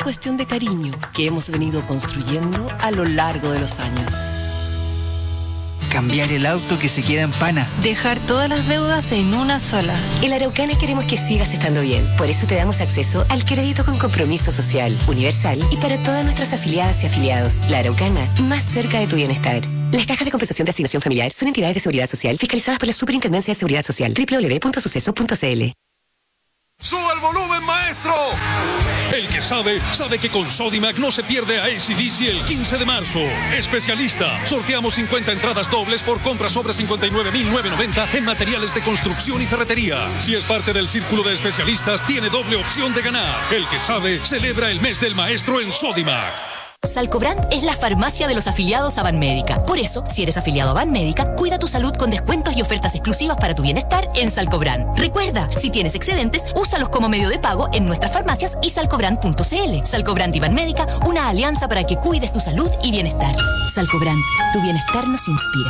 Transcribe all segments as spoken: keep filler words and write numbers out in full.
cuestión de cariño que hemos venido construyendo a lo largo de los años. Cambiar el auto que se queda en pana. Dejar todas las deudas en una sola. En La Araucana queremos que sigas estando bien. Por eso te damos acceso al crédito con compromiso social, universal y para todas nuestras afiliadas y afiliados. La Araucana, más cerca de tu bienestar. Las cajas de compensación de asignación familiar son entidades de seguridad social fiscalizadas por la Superintendencia de Seguridad Social. doble u doble u doble u punto suceso punto c l. ¡Suba el volumen, maestro! El que sabe, sabe que con Sodimac no se pierde a A C D C el quince de marzo. Especialista, sorteamos cincuenta entradas dobles por compras sobre cincuenta y nueve mil novecientos noventa en materiales de construcción y ferretería. Si es parte del círculo de especialistas, tiene doble opción de ganar. El que sabe, celebra el mes del maestro en Sodimac. Salcobrand es la farmacia de los afiliados a Banmédica. Por eso, si eres afiliado a Banmédica, cuida tu salud con descuentos y ofertas exclusivas para tu bienestar en Salcobrand. Recuerda, si tienes excedentes, úsalos como medio de pago en nuestras farmacias y salcobrand punto c l. Salcobrand y Banmédica, una alianza para que cuides tu salud y bienestar. Salcobrand, tu bienestar nos inspira.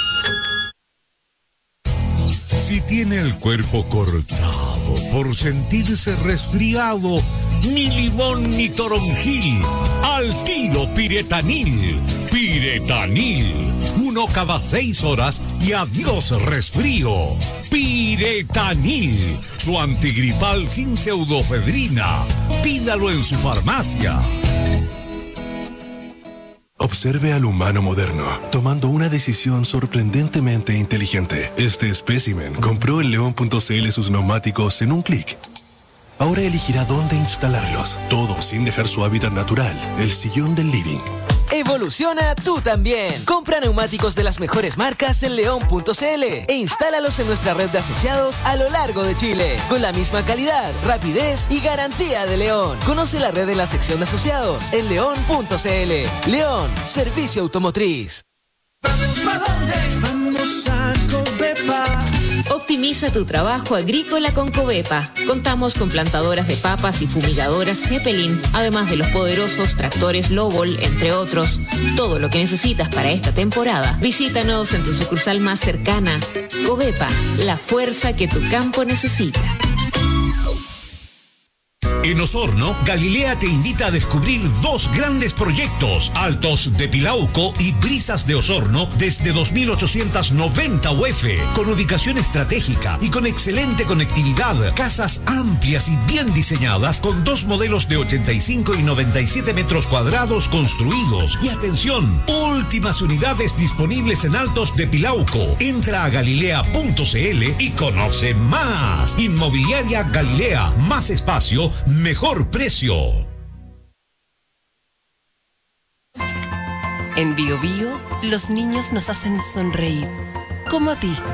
Si tiene el cuerpo cortado por sentirse resfriado, ni limón ni toronjil, al tiro Piretanil. Piretanil, uno cada seis horas y adiós resfrío. Piretanil, su antigripal sin pseudofedrina. Pídalo en su farmacia. Observe al humano moderno, tomando una decisión sorprendentemente inteligente. Este espécimen compró en león punto c l sus neumáticos en un clic. Ahora elegirá dónde instalarlos, todo sin dejar su hábitat natural, el sillón del living. Evoluciona tú también. Compra neumáticos de las mejores marcas en león punto c l e instálalos en nuestra red de asociados a lo largo de Chile, con la misma calidad, rapidez y garantía de León. Conoce la red de la sección de asociados en león punto c l. León, servicio automotriz. Vamos pa' dónde, vamos a Covepa. Optimiza tu trabajo agrícola con Covepa. Contamos con plantadoras de papas y fumigadoras Zeppelin, además de los poderosos tractores Lobol, entre otros. Todo lo que necesitas para esta temporada. Visítanos en tu sucursal más cercana. Covepa, la fuerza que tu campo necesita. En Osorno, Galilea te invita a descubrir dos grandes proyectos, Altos de Pilauco y Brisas de Osorno, desde dos mil ochocientos noventa U F, con ubicación estratégica y con excelente conectividad, casas amplias y bien diseñadas, con dos modelos de ochenta y cinco y noventa y siete metros cuadrados construidos. Y atención, últimas unidades disponibles en Altos de Pilauco. Entra a galilea punto c l y conoce más. Inmobiliaria Galilea, más espacio, mejor precio. En Bio Bio, los niños nos hacen sonreír, como a ti.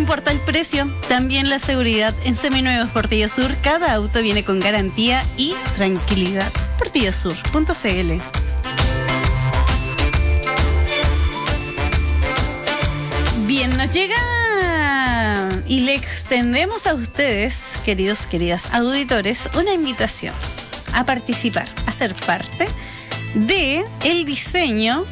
importa el precio, también la seguridad. En Seminuevos Portillo Sur, cada auto viene con garantía y tranquilidad. portillo sur punto c l. Bien, nos llega y le extendemos a ustedes, queridos, queridas auditores, una invitación a participar, a ser parte de el diseño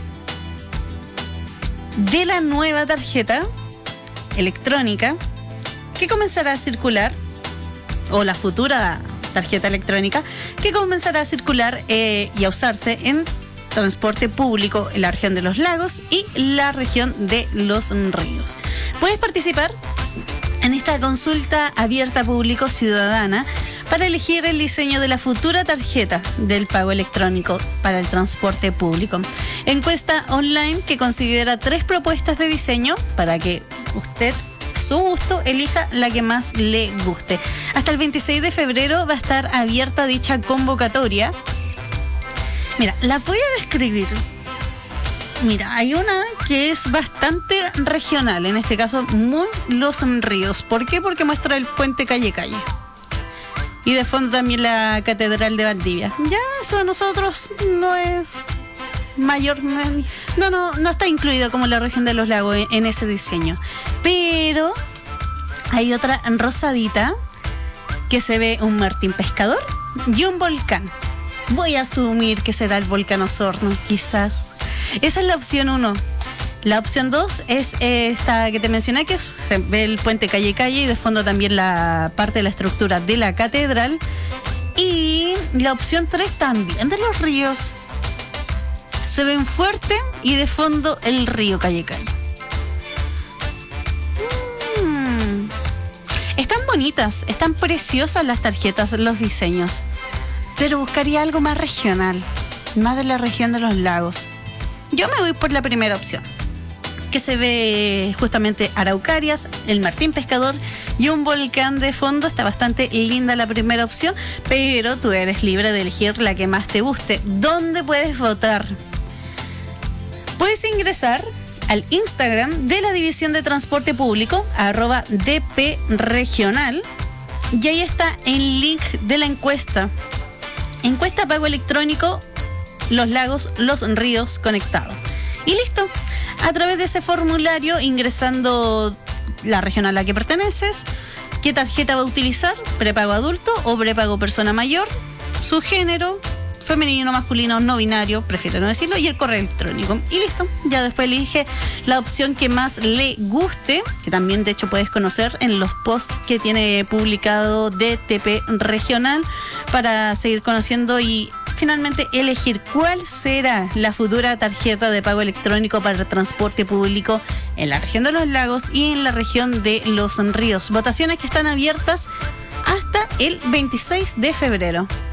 de la nueva tarjeta electrónica que comenzará a circular, o la futura tarjeta electrónica que comenzará a circular eh, y a usarse en transporte público en la región de los lagos y la región de los ríos. Puedes participar en esta consulta abierta público ciudadana para elegir el diseño de la futura tarjeta del pago electrónico para el transporte público. Encuesta online que considera tres propuestas de diseño para que usted, a su gusto, elija la que más le guste. Hasta el veintiséis de febrero va a estar abierta dicha convocatoria. Mira, la voy a describir. Mira, hay una que es bastante regional, en este caso muy Los Ríos. ¿Por qué? Porque muestra el puente calle calle. Y de fondo también la Catedral de Valdivia. Ya, eso a nosotros no es mayor. No, no, no está incluido como la región de los lagos en, en ese diseño. Pero hay otra rosadita que se ve un Martín Pescador y un volcán. Voy a asumir que será el volcán Osorno, quizás. Esa es la opción uno. La opción dos es esta que te mencioné, que se ve el puente calle calle y de fondo también la parte de la estructura de la catedral. Y la opción tres también de los ríos. Se ven fuerte y de fondo el río calle calle. Mm. Están bonitas, están preciosas las tarjetas, los diseños. Pero buscaría algo más regional, más de la región de los lagos. Yo me voy por la primera opción, que se ve justamente Araucarias, el Martín Pescador y un volcán de fondo. Está bastante linda la primera opción, pero tú eres libre de elegir la que más te guste. ¿Dónde puedes votar? Puedes ingresar al Instagram de la División de Transporte Público, arroba D P Regional, y ahí está el link de la encuesta. Encuesta pago electrónico, los lagos, los ríos conectados. Y listo. A través de ese formulario, ingresando la región a la que perteneces, qué tarjeta va a utilizar, prepago adulto o prepago persona mayor, su género, femenino, masculino, no binario, prefiero no decirlo, y el correo electrónico. Y listo. Ya después elige la opción que más le guste, que también de hecho puedes conocer en los posts que tiene publicado D T P Regional, para seguir conociendo y finalmente elegir cuál será la futura tarjeta de pago electrónico para el transporte público en la región de los lagos y en la región de los ríos. Votaciones que están abiertas hasta el veintiséis de febrero.